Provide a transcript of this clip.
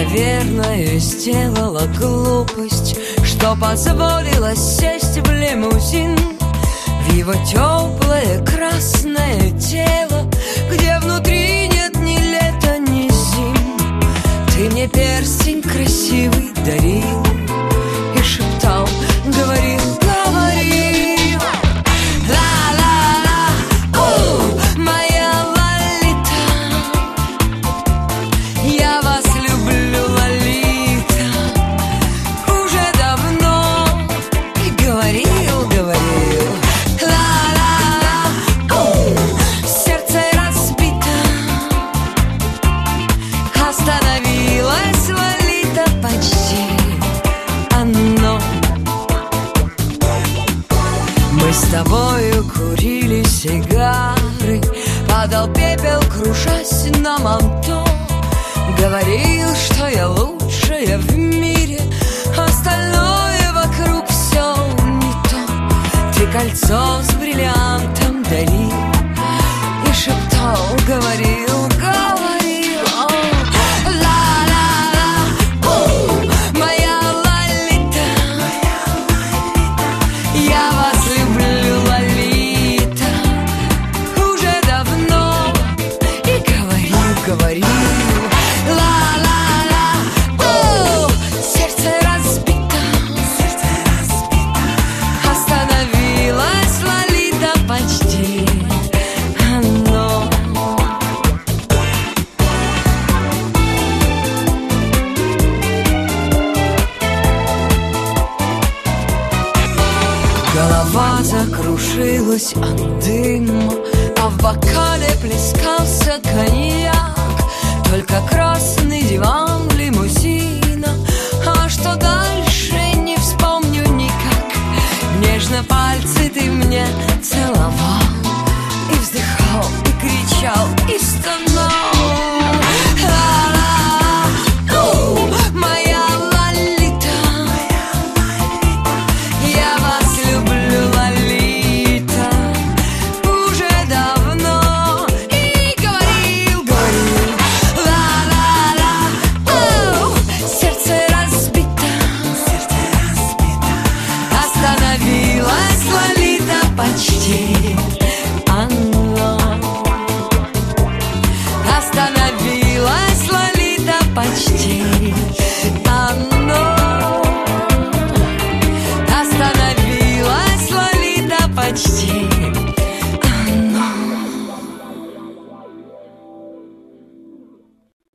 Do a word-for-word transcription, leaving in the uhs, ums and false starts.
наверное, сделала глупость, что позволила сесть в лимузин в его теплое красное тело, где внутри нет ни лета, ни зим. Ты мне перстень красивый дарил и шептал, говорил, говорил. Ла-ла-ла, у, моя Лолита, я вас люблю, Лолита, уже давно. И говорил, говорил. Ла-ла-ла, у, сердце разбито, остановилась Лолита почти оно. Мы с тобою курили сигары, падал пепел, кружась на манто. Говорил, что я лучшая в мире, остальное вокруг все не то. Ты кольцо с бриллиантом дарил и шептал, говорил, говорил. О, ла-ла-ла, у, моя Лолита, я вас люблю, Лолита, уже давно. И говорил, говорил. Ла-ла-ла, у, сердце разбито, остановилась Лолита почти оно. Голова закружилась от дыма, а в бокале плескался коньяк. Только красный диван лимузина, а что дальше не вспомню никак. Нежно пальцы ты мне целовал и вздыхал, и кричал, и стонал. Ла-ла, у, моя Лолита, я вас люблю, Лолита, уже давно. И говорил, говорил. Ла-ла-ла, у, сердце разбито, остановилась Лолита почти оно. Остановилась Лолита почти оно. Остановилась Лолита почти